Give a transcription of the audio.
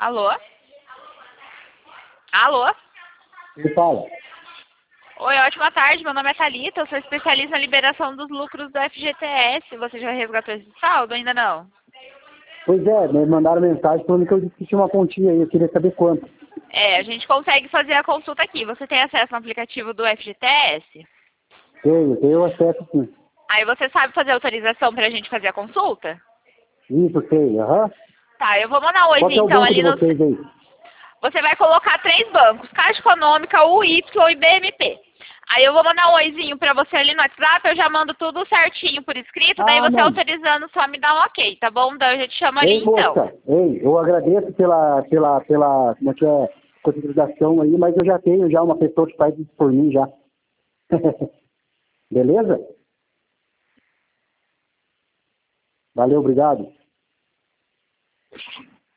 Alô? Alô? Ele fala. Oi, ótima tarde. Meu nome é Thalita. Eu sou especialista na liberação dos lucros do FGTS. Você já resgatou esse saldo? Ainda não? Pois é, me mandaram mensagem falando que eu disse que tinha uma continha aí, eu queria saber quanto. É, a gente consegue fazer a consulta aqui. Você tem acesso no aplicativo do FGTS? Tenho acesso sim. Aí você sabe fazer autorização pra gente fazer a consulta? Isso, sei, aham. Tá, eu vou mandar um Qual que é oizinho o então banco de ali no... vocês aí? Você vai colocar 3 bancos, Caixa Econômica, UY e BMP. Aí eu vou mandar um oizinho pra você ali no WhatsApp, eu já mando tudo certinho por escrito, daí Ah, você não. autorizando só me dá um ok, tá bom? Daí eu já te chamo ali Ei, então. moça, ei, eu agradeço como é que é, consideração aí, mas eu já tenho já uma pessoa que faz isso por mim já. Beleza? Valeu, obrigado.